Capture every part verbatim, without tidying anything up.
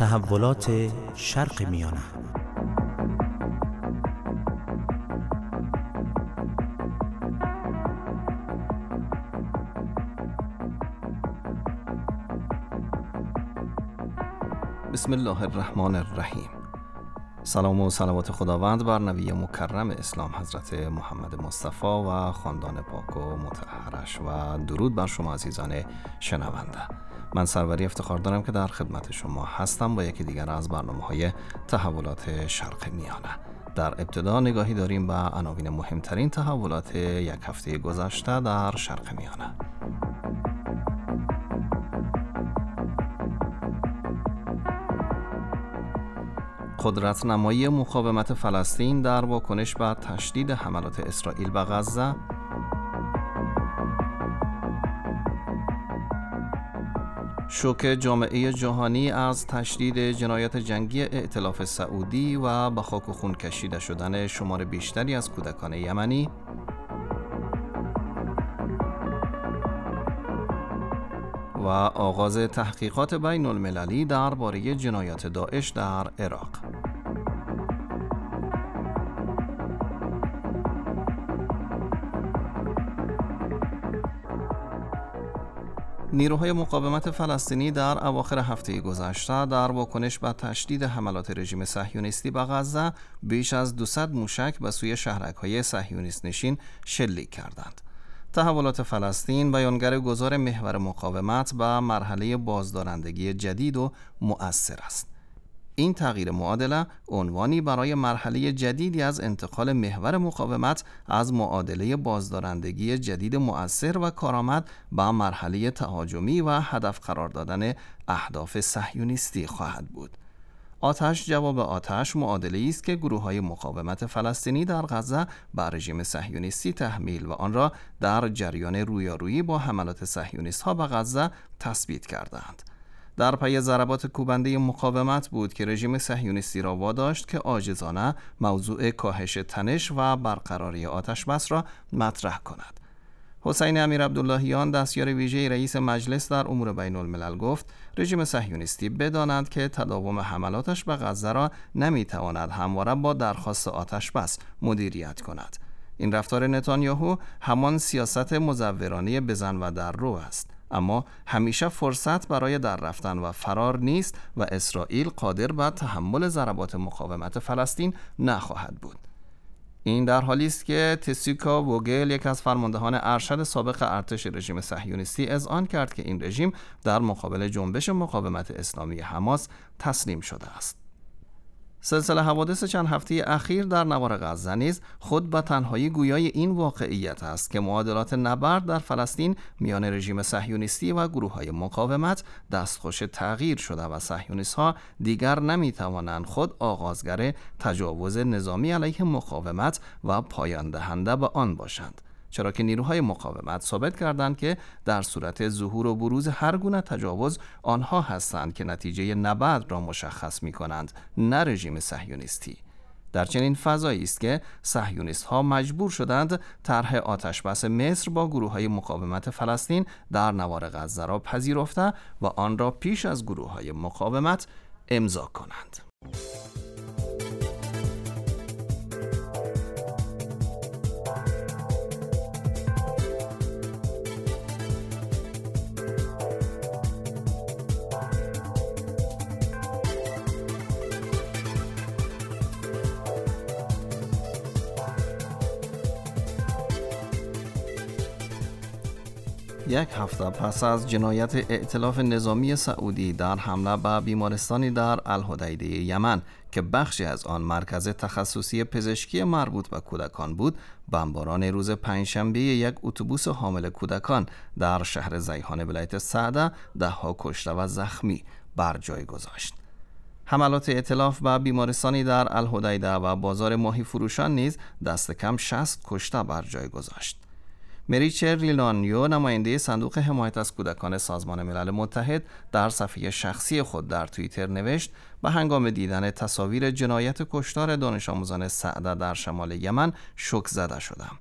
تحولات شرق میانه. بسم الله الرحمن الرحیم. سلام و صلوات خداوند بر نبی مکرم اسلام حضرت محمد مصطفی و خاندان پاک و مطهرش و درود بر شما عزیزان شنونده. من سروری افتخار دارم که در خدمت شما هستم با یکی دیگر از برنامه‌های تحولات شرق میانه. در ابتدا نگاهی داریم به عناوین مهمترین تحولات یک هفته گذشته در شرق میانه. قدرت نمایی مقاومت فلسطین در واکنش به تشدید حملات اسرائیل به غزه، شوک جامعه جهانی از تشدید جنایات جنگی ائتلاف سعودی و به خاک و خون کشیده شدن شمار بیشتری از کودکان یمنی، و آغاز تحقیقات بین المللی درباره جنایات داعش در عراق. نیروهای مقاومت فلسطینی در اواخر هفته گذشته در واکنش به تشدید حملات رژیم صهیونیستی به غزه بیش از دویست موشک به سوی شهرک‌های صهیونیست نشین شلیک کردند. تحولات فلسطین بیانگر گذار محور مقاومت به مرحله بازدارندگی جدید و مؤثر است. این تغییر معادله عنوانی برای مرحله جدیدی از انتقال محور مقاومت از معادله بازدارندگی جدید مؤثر و کارآمد به مرحله تهاجمی و هدف قرار دادن اهداف صهیونیستی خواهد بود. آتش جواب آتش معادله‌ای است که گروه‌های مقاومت فلسطینی در غزه بر رژیم صهیونیستی تحمیل و آن را در جریان رویارویی با حملات صهیونیست‌ها به غزه تثبیت کردند. در پی ضربات کوبنده مقاومت بود که رژیم صهیونیستی را واداشت که عاجزانه موضوع کاهش تنش و برقراری آتش بس را مطرح کند. حسین امیرعبداللهیان دستیار ویژه رئیس مجلس در امور بین الملل گفت رژیم صهیونیستی بداند که تداوم حملاتش به غزه را نمیتواند همواره با درخواست آتش بس مدیریت کند. این رفتار نتانیاهو همان سیاست مزورانه بزن و در رو است، اما همیشه فرصت برای در رفتن و فرار نیست و اسرائیل قادر به تحمل ضربات مقاومت فلسطین نخواهد بود. این در حالی است که تسیکا ووگل، یک از فرماندهان ارشد سابق ارتش رژیم صهیونیستی، اذعان کرد که این رژیم در مقابل جنبش مقاومت اسلامی حماس تسلیم شده است. سلسله حوادث چند هفته اخیر در نوار غزه نیز خود به تنهایی گویای این واقعیت است که معادلات نبرد در فلسطین میان رژیم صهیونیستی و گروه‌های مقاومت دستخوش تغییر شده و صهیونیست‌ها دیگر نمی‌توانند خود آغازگر تجاوز نظامی علیه مقاومت و پایان دهنده به آن باشند، چرا که نیروهای مقاومت ثابت کردند که در صورت ظهور و بروز هر گونه تجاوز آنها هستند که نتیجه نبرد را مشخص می‌کنند، نه رژیم صهیونیستی. در چنین فضایی است که صهیونیست‌ها مجبور شدند طرح آتشبس مصر با گروه‌های مقاومت فلسطین در نوار غزه را پذیرفته و آن را پیش از گروه‌های مقاومت امضا کنند. یک هفته پس از جنایت ائتلاف نظامی سعودی در حمله به بیمارستانی در الحدیده یمن که بخشی از آن مرکز تخصصی پزشکی مربوط به کودکان بود، بمباران روز پنجشنبه یک اتوبوس حامل کودکان در شهر زیهان ولایت سعده ده‌ها کشته و زخمی بر جای گذاشت. حملات ائتلاف به بیمارستانی در الحدیده و بازار ماهی فروشان نیز دست کم شصت کشته بر جای گذاشت. مریچه ریلانیو، نماینده صندوق حمایت از کودکان سازمان ملل متحد، در صفحه شخصی خود در توییتر نوشت به هنگام دیدن تصاویر جنایت کشتار دانش آموزان سعده در شمال یمن شوک زده شدم.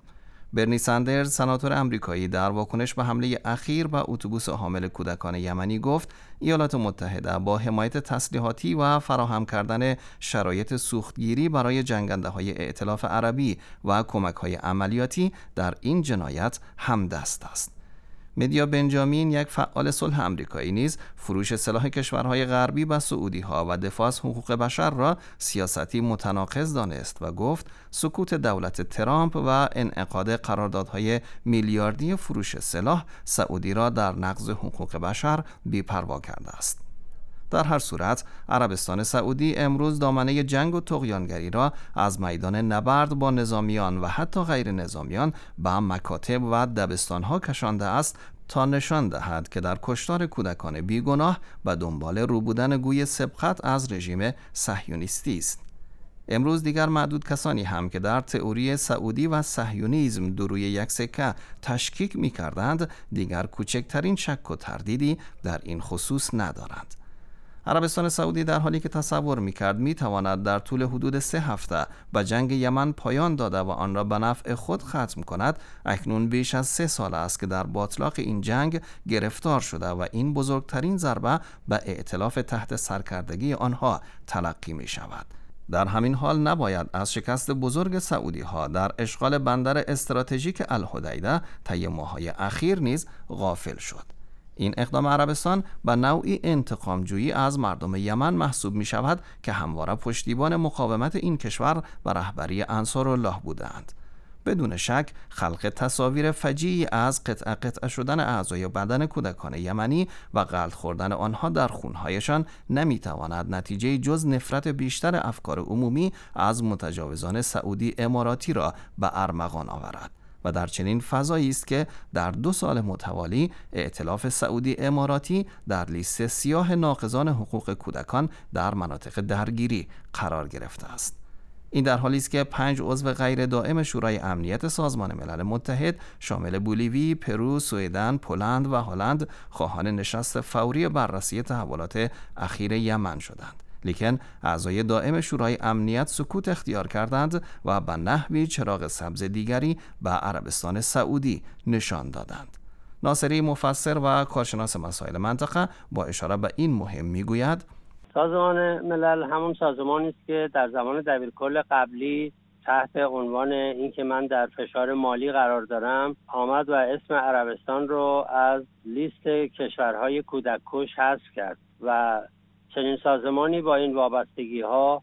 برنی سندرز، سناتور آمریکایی، در واکنش به حمله اخیر به اتوبوس حامل کودکان یمنی گفت ایالات متحده با حمایت تسلیحاتی و فراهم کردن شرایط سوختگیری برای جنگنده‌های ائتلاف عربی و کمک‌های عملیاتی در این جنایت همدست است. مدیا بنجامین، یک فعال صلح آمریکایی، نیز فروش سلاح کشورهای غربی به سعودی‌ها و دفاع از حقوق بشر را سیاستی متناقض دانست و گفت سکوت دولت ترامپ و انعقاد قراردادهای میلیاردی فروش سلاح سعودی را در نقض حقوق بشر بی‌پروا کرده است. در هر صورت عربستان سعودی امروز دامنه جنگ و طغیانگری را از میدان نبرد با نظامیان و حتی غیر نظامیان به مکاتب و دبستانها کشانده است تا نشان دهد که در کشتار کودکان بیگناه به دنبال رو بودن گوی سبقت از رژیم صهیونیستی است. امروز دیگر معدود کسانی هم که در تئوری سعودی و صهیونیسم دو روی یک سکه تشکیک می کردند دیگر کوچکترین شک و تردیدی در این خصوص ندارند. عربستان سعودی در حالی که تصور می‌کرد می‌تواند در طول حدود سه هفته به جنگ یمن پایان داده و آن را به نفع خود ختم کند، اکنون بیش از سه سال است که در باتلاق این جنگ گرفتار شده و این بزرگترین ضربه به ائتلاف تحت سرکردگی آنها تلقی می‌شود. در همین حال نباید از شکست بزرگ سعودی‌ها در اشغال بندر استراتژیک الحدیده طی ماه‌های اخیر نیز غافل شد. این اقدام عربستان به نوعی انتقام جویی از مردم یمن محسوب می شود که همواره پشتیبان مقاومت این کشور و رهبری انصارالله بودند. بدون شک خلق تصاویر فجیعی از قطع قطع شدن اعضای بدن کودکان یمنی و غلط خوردن آنها در خونهایشان نمی تواند نتیجه جز نفرت بیشتر افکار عمومی از متجاوزان سعودی اماراتی را به ارمغان آورد. و در چنین فضایی است که در دو سال متوالی ائتلاف سعودی اماراتی در لیست سیاه ناقضان حقوق کودکان در مناطق درگیری قرار گرفته است. این در حالی است که پنج عضو غیر دائم شورای امنیت سازمان ملل متحد شامل بولیوی، پرو، سوئدن، پولند و هلند خواهان نشست فوری بررسی تحولات اخیر یمن شدند. لیکن اعضای دائم شورای امنیت سکوت اختیار کردند و به نحوی چراغ سبز دیگری به عربستان سعودی نشان دادند. ناصری، مفسر و کارشناس مسائل منطقه، با اشاره به این مهم میگوید سازمان ملل همون سازمانی است که در زمان دبیرکل قبلی تحت عنوان اینکه من در فشار مالی قرار دارم آمد و اسم عربستان رو از لیست کشورهای کودککش حذف کرد و چنین سازمانی با این وابستگی ها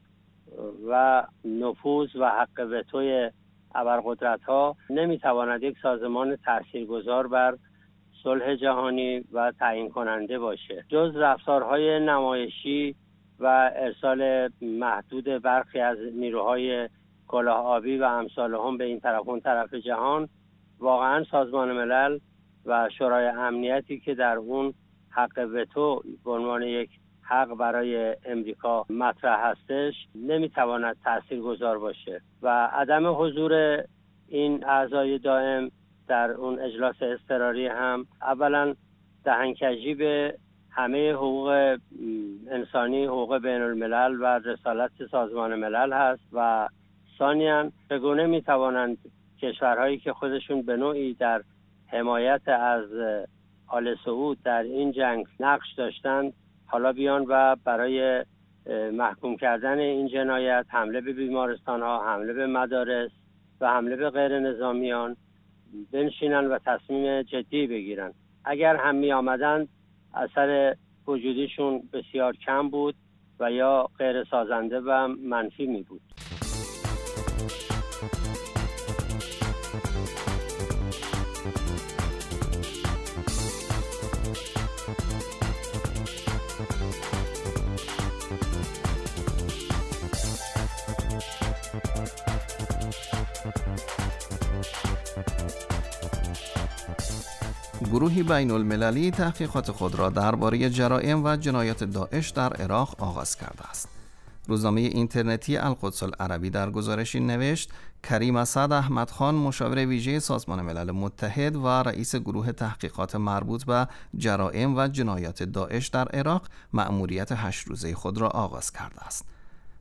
و نفوذ و حق وتوی ابرقدرت ها نمیتواند یک سازمان تاثیرگذار بر صلح جهانی و تعیین کننده باشه. جز رفتارهای نمایشی و ارسال محدود برخی از نیروهای کلاه آبی و امثالهم به این طرف اون طرف جهان، واقعا سازمان ملل و شورای امنیتی که در اون حق وتو به عنوان یک حق برای امریکا مطرح هستش نمیتواند تاثیرگذار باشه و عدم حضور این اعضای دائم در اون اجلاس اضطراری هم اولا دهنکجی به همه حقوق انسانی، حقوق بین الملل و رسالت سازمان ملل هست و ثانیاً چگونه میتوانند کشورهایی که خودشون به نوعی در حمایت از آل سعود در این جنگ نقش داشتند حالا بیان و برای محکوم کردن این جنایت حمله به بیمارستان‌ها، حمله به مدارس و حمله به غیر نظامیان بنشینن و تصمیم جدی بگیرن. اگر هم می آمدند اثر وجودیشون بسیار کم بود و یا غیر سازنده و منفی می بود. گروهی بین المللی تحقیقات خود را درباره جرائم و جنایات داعش در عراق آغاز کرده است. روزنامه اینترنتی القدس العربی در گزارشی نوشت کریم اسد احمد خان، مشاور ویژه سازمان ملل متحد و رئیس گروه تحقیقات مربوط به جرائم و جنایات داعش در عراق، مأموریت هشت روزه خود را آغاز کرده است.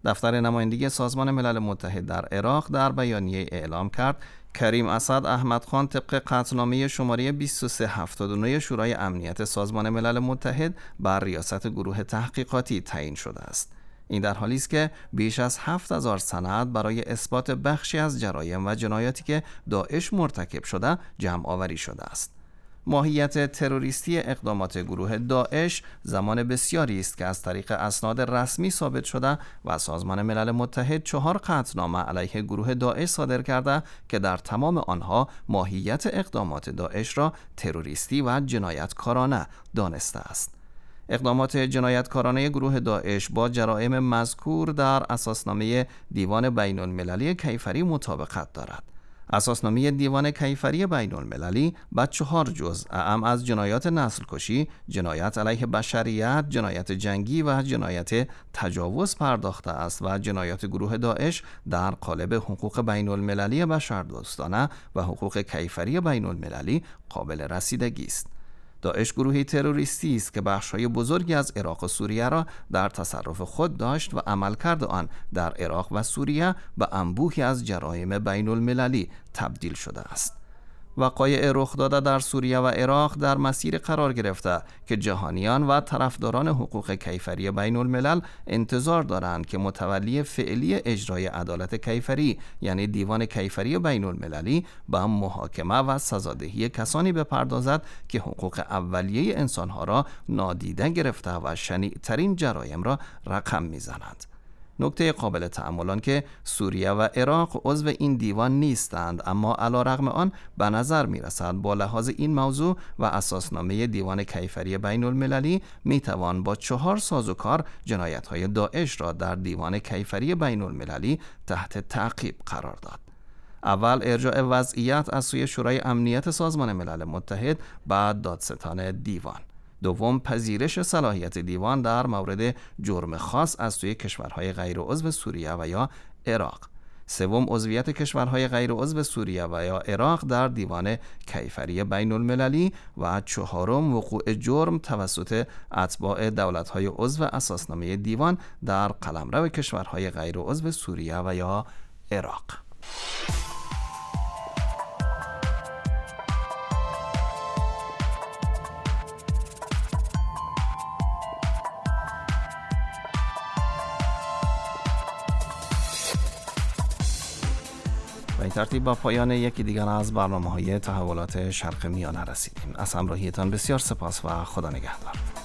دفتر نمایندگی سازمان ملل متحد در عراق در بیانیه اعلام کرد کریم اسد احمد خان طبق قطعنامه شماره بیست و سه هفتاد و نه شورای امنیت سازمان ملل متحد بر ریاست گروه تحقیقاتی تعیین شده است. این در حالی است که بیش از هفت هزار سند برای اثبات بخشی از جرایم و جنایاتی که داعش مرتکب شده جمع آوری شده است. ماهیت تروریستی اقدامات گروه داعش زمان بسیاری است که از طریق اسناد رسمی ثابت شده و سازمان ملل متحد چهار قطعنامه علیه گروه داعش صادر کرده که در تمام آنها ماهیت اقدامات داعش را تروریستی و جنایتکارانه دانسته است. اقدامات جنایتکارانه گروه داعش با جرائم مذکور در اساسنامه دیوان بین المللی کیفری مطابقت دارد. اساسنامه دیوان کیفری بین المللی با چهار جزء اعم از جنایات نسل کشی، جنایت علیه بشریت، جنایت جنگی و جنایت تجاوز پرداخته است و جنایات گروه داعش در قالب حقوق بین المللی بشردوستانه و حقوق کیفری بین المللی قابل رسیدگی است. داعش گروهی تروریستی است که بخش‌های بزرگی از عراق و سوریه را در تصرف خود داشت و عملکرد آن در عراق و سوریه به انبوهی از جرایم بین المللی تبدیل شده است. وقایع رخ داده در سوریه و عراق در مسیر قرار گرفته که جهانیان و طرفداران حقوق کیفری بین الملل انتظار دارند که متولی فعلی اجرای عدالت کیفری یعنی دیوان کیفری بین المللی به محاکمه و سزادهی کسانی بپردازد که حقوق اولیه انسانها را نادیده گرفته و شنیع‌ترین جرایم را رقم می‌زنند. نکته قابل تأمل آن که سوریه و عراق عضو این دیوان نیستند، اما علیرغم آن به نظر می رسد با لحاظ این موضوع و اساسنامه دیوان کیفری بین المللی می توان با چهار سازوکار جنایت‌های داعش را در دیوان کیفری بین المللی تحت تعقیب قرار داد. اول ارجاع وضعیت از سوی شورای امنیت سازمان ملل متحد، بعد دادستان دیوان. دوم پذیرش صلاحیت دیوان در مورد جرم خاص از سوی کشورهای غیر عضو سوریه و یا عراق. سوم عضویت کشورهای غیر عضو سوریه و یا عراق در دیوان کیفری بین المللی و چهارم وقوع جرم توسط اتباع دولت‌های عضو اساسنامه دیوان در قلمرو کشورهای غیر عضو سوریه و یا عراق. به این ترتیب با پایان یکی دیگر از برنامه‌های تحولات شرق میانه رسیدیم. از همراهیتان بسیار سپاس و خدا نگهدار.